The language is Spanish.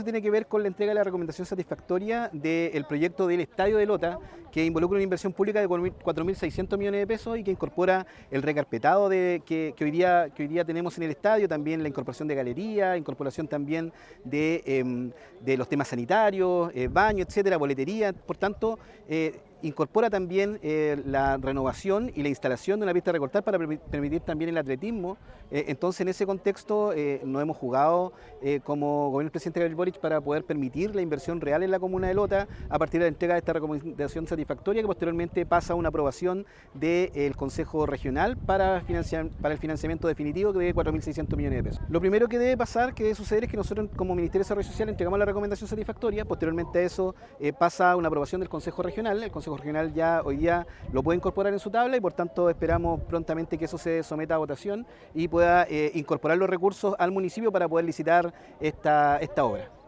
Tiene que ver con la entrega de la recomendación satisfactoria del proyecto del Estadio de Lota, que involucra una inversión pública de 4.600 millones de pesos y que incorpora el recarpetado que hoy día tenemos en el estadio, también la incorporación de galería, incorporación también de los temas sanitarios, baño, etcétera, boletería. Por tanto, incorpora también la renovación y la instalación de una pista de recortar para permitir también el atletismo. Entonces, en ese contexto, nos hemos jugado como gobierno del presidente Gabriel Boric para poder permitir la inversión real en la comuna de Lota a partir de la entrega de esta recomendación satisfactoria que posteriormente pasa a una aprobación del Consejo Regional para el financiamiento definitivo de 4.600 millones de pesos. Lo primero que debe pasar, que debe suceder, es que nosotros como Ministerio de Desarrollo Social entregamos la recomendación satisfactoria, posteriormente a eso pasa a una aprobación del Consejo Regional. El Consejo Regional ya hoy día lo puede incorporar en su tabla y por tanto esperamos prontamente que eso se someta a votación y pueda incorporar los recursos al municipio para poder licitar esta obra.